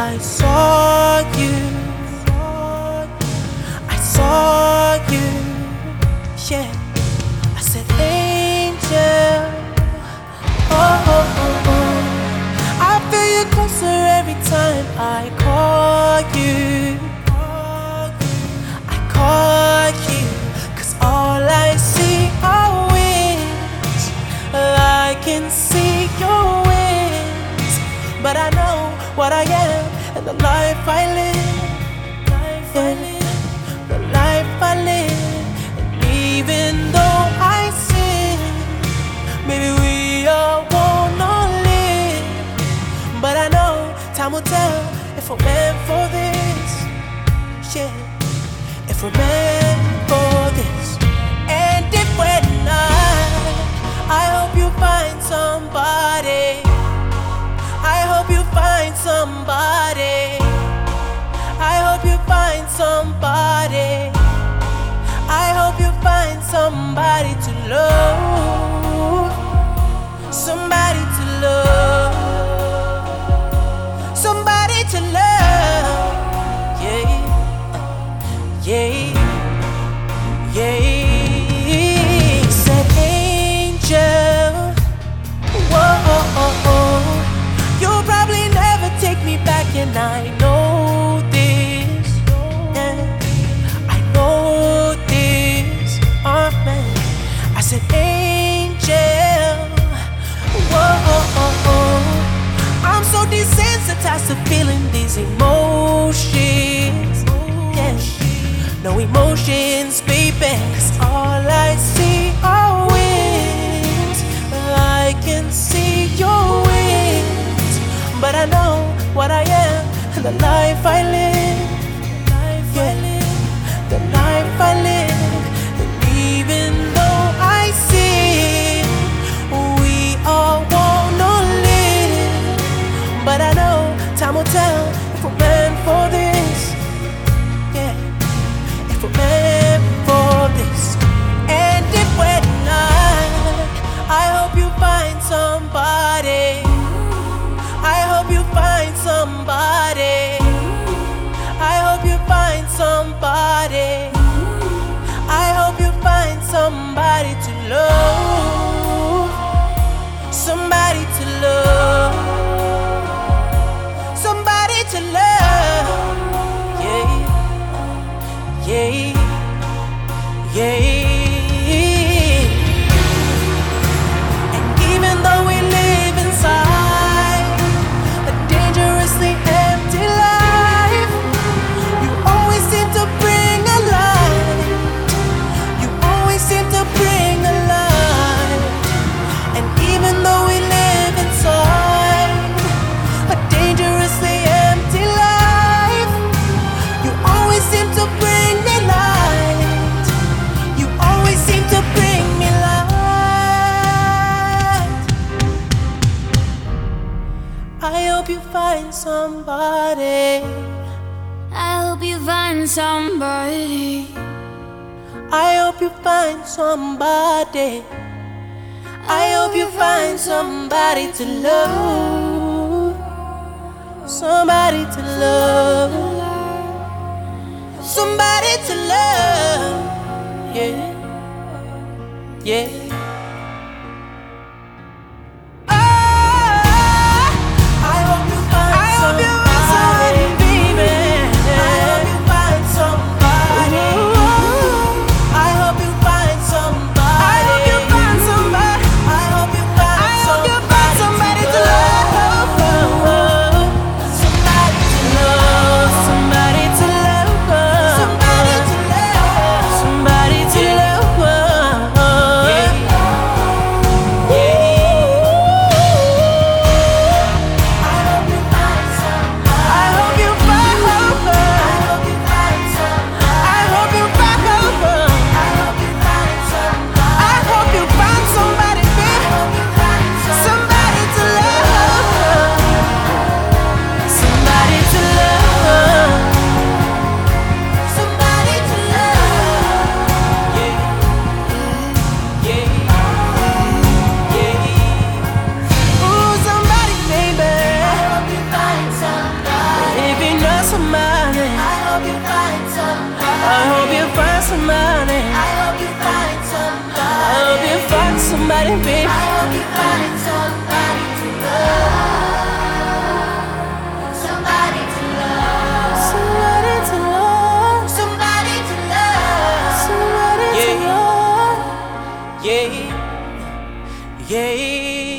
I saw you, I saw you, yeah. I said, angel, oh, oh, oh, oh. I feel you closer every time I call you. I call you, 'cause all I see are wings. I can see your wings, but I know what I am and the life I live. The life I live. And even though I sin, maybe we all wanna live. But I know time will tell if we're meant for this. Yeah, if we're meant for this. And if we're not, I hope you find somebody. I hope you find somebody. I hope you find somebody. I hope you find somebody to love. Somebody to love. Somebody to love. Yeah. Yeah. Yeah. Said angel. Whoa. You'll probably never take me back, and I know this. Yeah. I know this. Oh man. I said, angel. Whoa. I'm so desensitized to feeling these emotions. Yeah. No emotions, baby. 'Cause all I see are wings. I can see your wings, but I know what I am and the life I live. The life I live. And even though I sin, we all wanna live. But I know time will tell if we're meant for this. Yeah, if we're meant for this. And if we're not, I hope you find somebody. I hope you find somebody. I hope you find somebody. I hope you find somebody to love. Somebody to love. Somebody to love. Yeah. Yeah. Yeah. And even though we live inside a dangerously empty life, you always seem to bring a light. You always seem to bring a light. And even though we live inside a dangerously empty life, you always seem to bring me light. You always seem to bring me light. I hope you find somebody. I hope you find somebody. I hope you find somebody. I hope you find somebody to love. Somebody to love. Somebody to love. Yeah. Yeah. Yeah. somebody, baby. I hope you find somebody to love, somebody to love, Somebody to love, somebody to love, somebody to yeah. love. Yeah, yeah.